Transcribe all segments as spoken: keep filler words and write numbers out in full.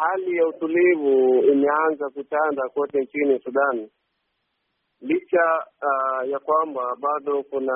hali ya utulivu imeanza kutanda kote nchini Sudan, licha uh, ya kwamba bado kuna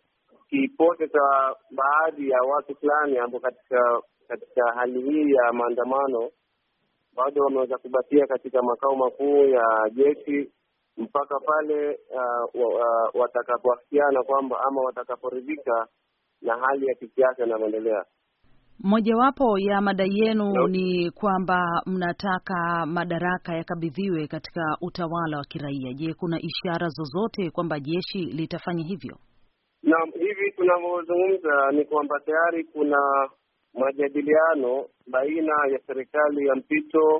kipote cha baadhi ya watu fulani ambao katika katika hali hii ya maandamano bado wameweza kubakia katika makao makuu ya jeshi mpaka pale uh, uh, watakapoafikiana kwamba ama watakaporidhika na hali ya kisiasa inayoendelea. Mojawapo ya madai yenu no. ni kwamba mnataka madaraka yakabidhiwe katika utawala wa kiraia. Je, kuna ishara zozote kwamba jeshi litafanya hivyo? Naam, hivi tunavyozungumza ni kwamba tayari kuna majadiliano baina ya serikali ya mpito,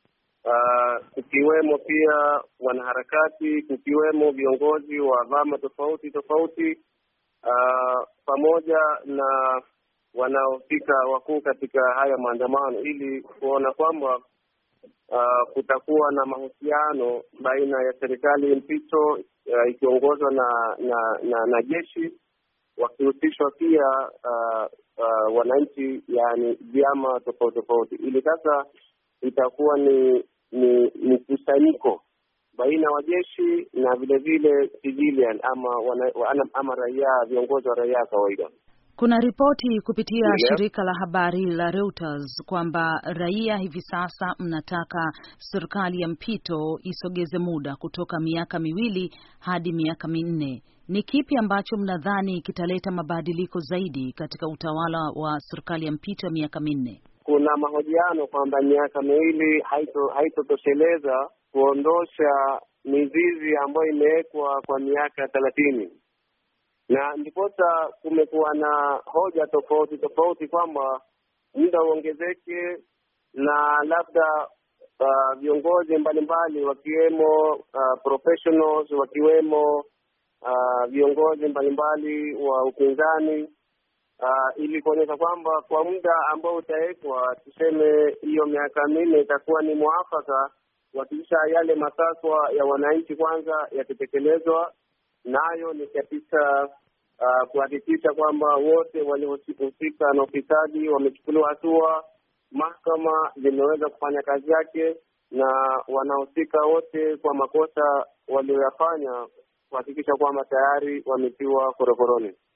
uh, kukiwemo pia wanaharakati, kukiwemo viongozi wa vyama tofauti tofauti, uh, pamoja na wanaofika wakuu katika haya maandamano, ili kuona kwamba uh, kutakuwa na mahusiano baina ya serikali mpito uh, ikiongozwa na na, na na jeshi, wakihusishwa pia uh, uh, wananchi, yani vyama tofauti tofauti, ili sasa itakuwa ni ni mkusanyiko baina wa jeshi na vile vile civilian ama wana, wana, ama raia, viongozi wa raia kawaida. Kuna ripoti kupitia yeah. shirika la habari la Reuters kwamba raia hivi sasa mnataka serikali ya mpito isogeze muda kutoka miaka miwili hadi miaka minne. Ni kipi ambacho mnadhani kitaleta mabadiliko zaidi katika utawala wa serikali ya mpito ya miaka minne? Kuna mahojiano kwamba miaka miwili haito haitotosheleza kuondosha mizizi ambayo imewekwa kwa miaka thelathini. Na ndiposa kumekuwa na hoja tofauti tofauti kwamba muda uongezeke na labda uh, viongozi mbalimbali wakiwemo uh, professionals, wakiwemo uh, viongozi mbalimbali wa upinzani uh, ili kuonyesha kwamba kwa muda ambao utawekwa, tuseme hiyo miaka minne, itakuwa ni mwafaka kuhakikisha yale matakwa ya wananchi kwanza yakitekelezwa, nayo ni katika uh, kuhakikisha kwamba wote waliohusika na ufisadi wamechukuliwa hatua, mahakama zimeweza kufanya kazi yake, na wanahusika wote kwa makosa walioyafanya kuhakikisha kwamba tayari wametiwa korokoroni.